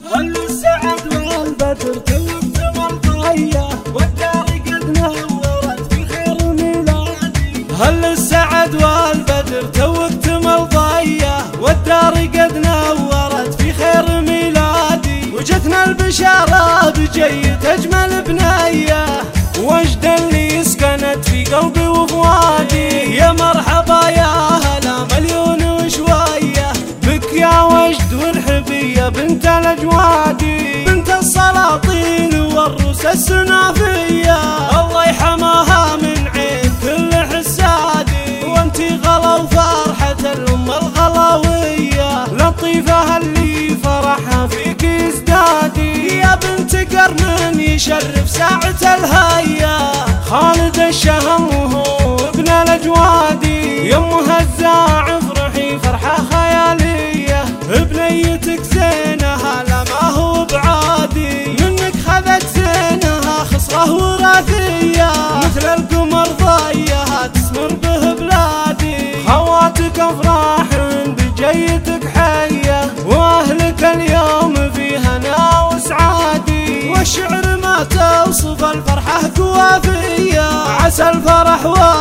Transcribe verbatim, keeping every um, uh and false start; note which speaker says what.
Speaker 1: هل السعد والبدر توقت مرضية والدار قد نورت في خير ميلادي. هل السعد والبدر توقت مرضية والدار قد نورت في خير ميلادي. وجتنا البشارة بجيت أجمل بنية وجد اللي سكنت في قلبي وفؤادي. يا مرحبا يا هلا مليون وشوية بك يا وجد والحبية بنت الأجوادي، بنت السلاطين والروس السنافية. الله يحماها من عين كل حسادي وانتي غلا وفرحة الأم الغلاوية. لطيفة اللي فرحها فيك يزدادي يا بنت قرن يشرف ساعة الهيا. خالد الشهم وهو ابن الأجوادي يمها الزاع افرحي فرحة خيالية. بنيتك زينها لا ما هو بعادي منك خذت زينها خصرة وراثية. مثل القمر ضيها تسمر به بلادي. خواتك افراح بجيتك حية واهلك اليوم في هنا وسعادي. والشعر ما توصف الفرحة كوافية عسى الفرح